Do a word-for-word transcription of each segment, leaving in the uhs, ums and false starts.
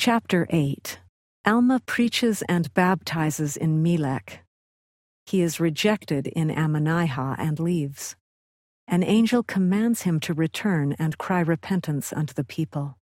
Chapter eight. Alma preaches and baptizes in Melech. He is rejected in Ammonihah and leaves. An angel commands him to return and cry repentance unto the people.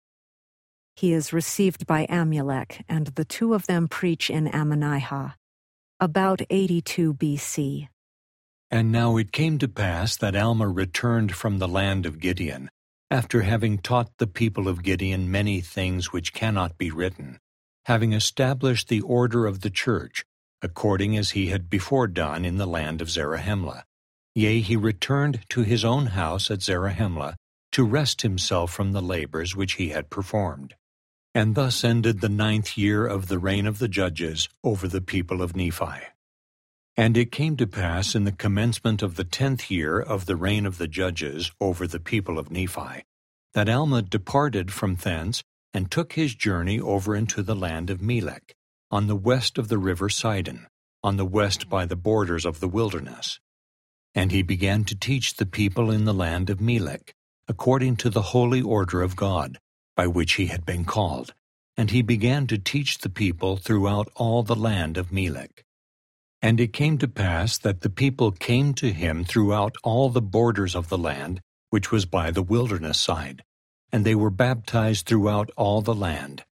He is received by Amulek, and the two of them preach in Ammonihah. About eighty-two B C. And now it came to pass that Alma returned from the land of Gideon, after having taught the people of Gideon many things which cannot be written, having established the order of the church, according as he had before done in the land of Zarahemla. Yea, he returned to his own house at Zarahemla, to rest himself from the labors which he had performed. And thus ended the ninth year of the reign of the judges over the people of Nephi. And it came to pass in the commencement of the tenth year of the reign of the judges over the people of Nephi, that Alma departed from thence, and took his journey over into the land of Melech, on the west of the river Sidon, on the west by the borders of the wilderness. And he began to teach the people in the land of Melech, according to the holy order of God, by which he had been called. And he began to teach the people throughout all the land of Melech. And it came to pass that the people came to him throughout all the borders of the land, which was by the wilderness side, and they were baptized throughout all the land.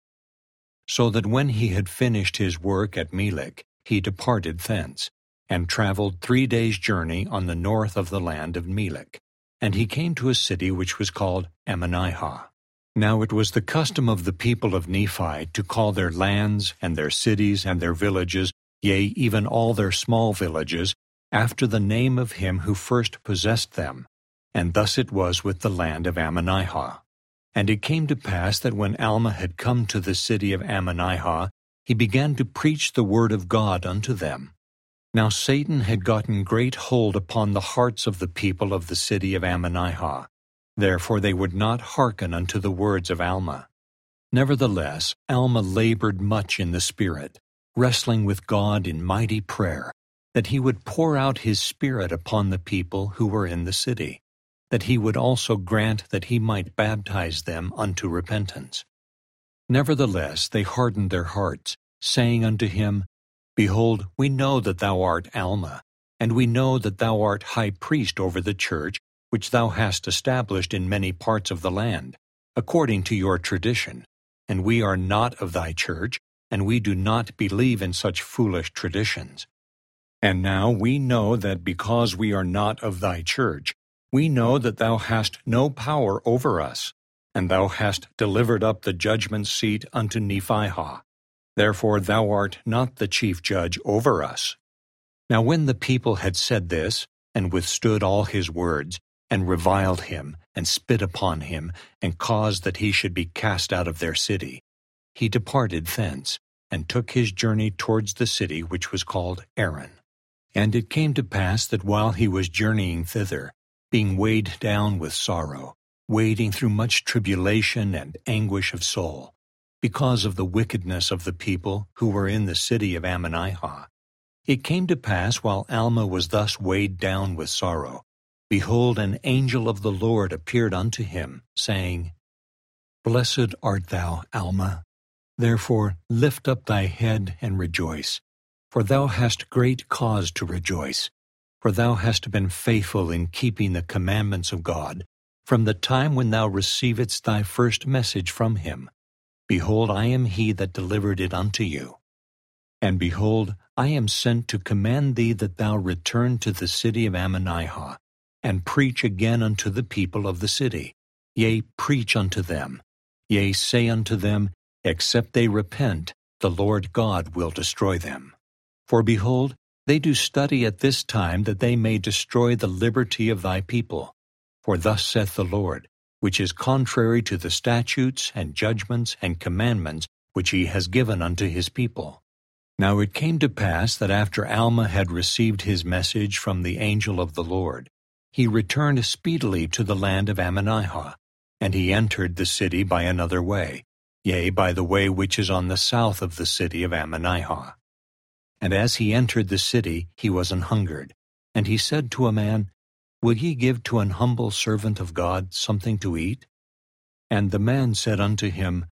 So that when he had finished his work at Melech, he departed thence, and traveled three days' journey on the north of the land of Melech, and he came to a city which was called Ammonihah. Now it was the custom of the people of Nephi to call their lands and their cities and their villages, yea, even all their small villages, after the name of him who first possessed them. And thus it was with the land of Ammonihah. And it came to pass that when Alma had come to the city of Ammonihah, he began to preach the word of God unto them. Now Satan had gotten great hold upon the hearts of the people of the city of Ammonihah. Therefore they would not hearken unto the words of Alma. Nevertheless, Alma labored much in the Spirit, wrestling with God in mighty prayer, that he would pour out his Spirit upon the people who were in the city, that he would also grant that he might baptize them unto repentance. Nevertheless they hardened their hearts, saying unto him, Behold, we know that thou art Alma, and we know that thou art high priest over the church, which thou hast established in many parts of the land, according to your tradition, and we are not of thy church, and we do not believe in such foolish traditions. And now we know that because we are not of thy church, we know that thou hast no power over us, and thou hast delivered up the judgment seat unto Nephihah. Therefore thou art not the chief judge over us. Now when the people had said this, and withstood all his words, and reviled him, and spit upon him, and caused that he should be cast out of their city, he departed thence, and took his journey towards the city which was called Aaron. And it came to pass that while he was journeying thither, being weighed down with sorrow, wading through much tribulation and anguish of soul, because of the wickedness of the people who were in the city of Ammonihah, it came to pass while Alma was thus weighed down with sorrow, behold, an angel of the Lord appeared unto him, saying, Blessed art thou, Alma. Therefore lift up thy head and rejoice, for thou hast great cause to rejoice, for thou hast been faithful in keeping the commandments of God, from the time when thou receivedst thy first message from him. Behold, I am he that delivered it unto you. And behold, I am sent to command thee that thou return to the city of Ammonihah, and preach again unto the people of the city. Yea, preach unto them. Yea, say unto them, Except they repent, the Lord God will destroy them. For behold, they do study at this time that they may destroy the liberty of thy people. For thus saith the Lord, which is contrary to the statutes and judgments and commandments which he has given unto his people. Now it came to pass that after Alma had received his message from the angel of the Lord, he returned speedily to the land of Ammonihah, and he entered the city by another way, yea, by the way which is on the south of the city of Ammonihah. And as he entered the city, he was an hungered, and he said to a man, Will ye give to an humble servant of God something to eat? And the man said unto him,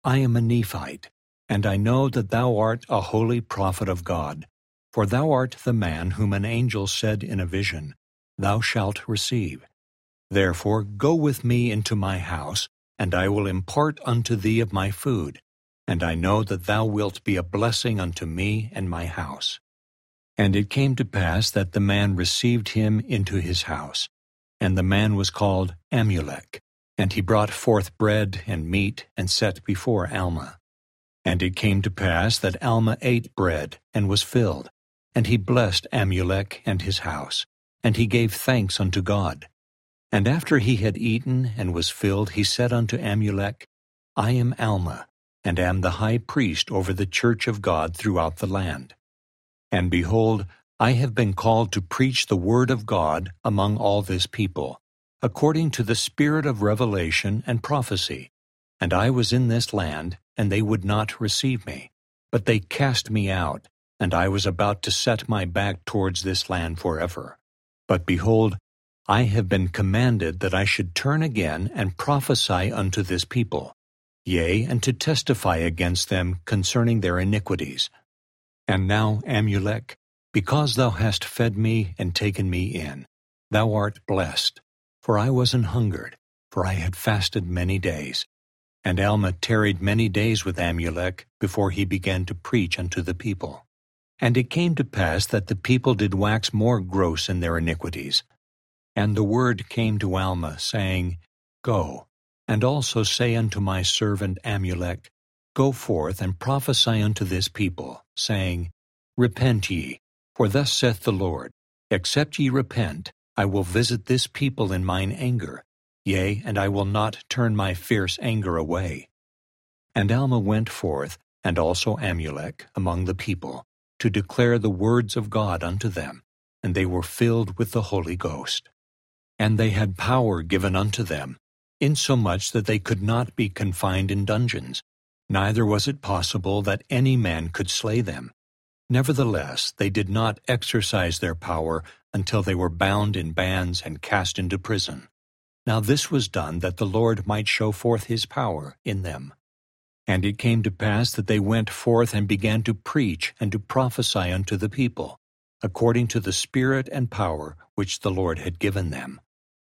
I am a Nephite, and I know that thou art a holy prophet of God, for thou art the man whom an angel said in a vision, Thou shalt receive. Therefore go with me into my house, and I will impart unto thee of my food, and I know that thou wilt be a blessing unto me and my house. And it came to pass that the man received him into his house. And the man was called Amulek, and he brought forth bread and meat, and set before Alma. And it came to pass that Alma ate bread, and was filled. And he blessed Amulek and his house, and he gave thanks unto God. And after he had eaten and was filled, he said unto Amulek, I am Alma, and am the high priest over the church of God throughout the land. And behold, I have been called to preach the word of God among all this people, according to the spirit of revelation and prophecy. And I was in this land, and they would not receive me. But they cast me out, and I was about to set my back towards this land forever. But behold, I have been commanded that I should turn again and prophesy unto this people, yea, and to testify against them concerning their iniquities. And now, Amulek, because thou hast fed me and taken me in, thou art blessed, for I was an hungered, for I had fasted many days. And Alma tarried many days with Amulek before he began to preach unto the people. And it came to pass that the people did wax more gross in their iniquities. And the word came to Alma, saying, Go, and also say unto my servant Amulek, Go forth and prophesy unto this people, saying, Repent ye, for thus saith the Lord, Except ye repent, I will visit this people in mine anger, yea, and I will not turn my fierce anger away. And Alma went forth, and also Amulek, among the people, to declare the words of God unto them, and they were filled with the Holy Ghost. And they had power given unto them, insomuch that they could not be confined in dungeons, neither was it possible that any man could slay them. Nevertheless, they did not exercise their power until they were bound in bands and cast into prison. Now this was done that the Lord might show forth his power in them. And it came to pass that they went forth and began to preach and to prophesy unto the people, according to the spirit and power which the Lord had given them.